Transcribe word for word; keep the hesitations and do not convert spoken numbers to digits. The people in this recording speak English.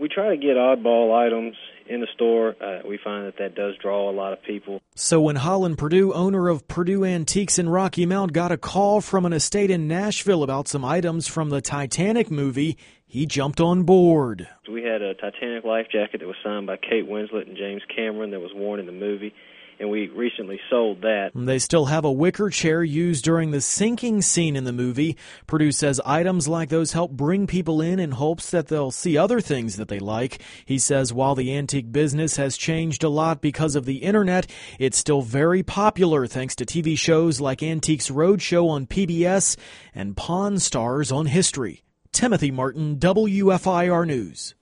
We try to get oddball items in the store. Uh, we find that that does draw a lot of people. So when Holland Purdue, owner of Purdue Antiques in Rocky Mount, got a call from an estate in Nashville about some items from the Titanic movie, he jumped on board. We had a Titanic life jacket that was signed by Kate Winslet and James Cameron that was worn in the movie, and we recently sold that. They still have a wicker chair used during the sinking scene in the movie. Purdue says items like those help bring people in in hopes that they'll see other things that they like. He says while the antique business has changed a lot because of the internet, it's still very popular thanks to T V shows like Antiques Roadshow on P B S and Pawn Stars on History. Timothy Martin, W F I R News.